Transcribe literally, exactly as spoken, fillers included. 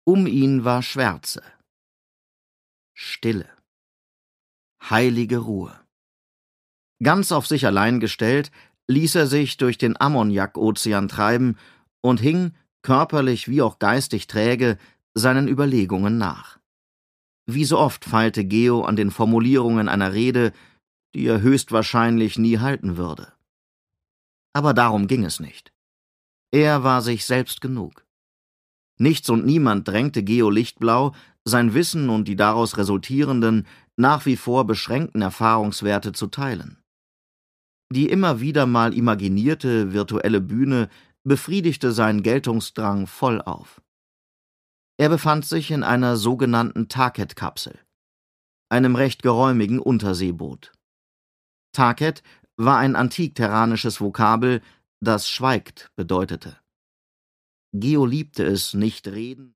Um ihn war Schwärze, Stille, heilige Ruhe. Ganz auf sich allein gestellt, ließ er sich durch den Ammoniak-Ozean treiben und hing, körperlich wie auch geistig träge, seinen Überlegungen nach. Wie so oft feilte Geo an den Formulierungen einer Rede, die er höchstwahrscheinlich nie halten würde. Aber darum ging es nicht. Er war sich selbst genug. Nichts und niemand drängte Geo Lichtblau, sein Wissen und die daraus resultierenden, nach wie vor beschränkten Erfahrungswerte zu teilen. Die immer wieder mal imaginierte virtuelle Bühne befriedigte seinen Geltungsdrang voll auf. Er befand sich in einer sogenannten Tarket-Kapsel, einem recht geräumigen Unterseeboot. Tarket war ein antik-terranisches Vokabel, das schweigt bedeutete. Geo liebte es, nicht reden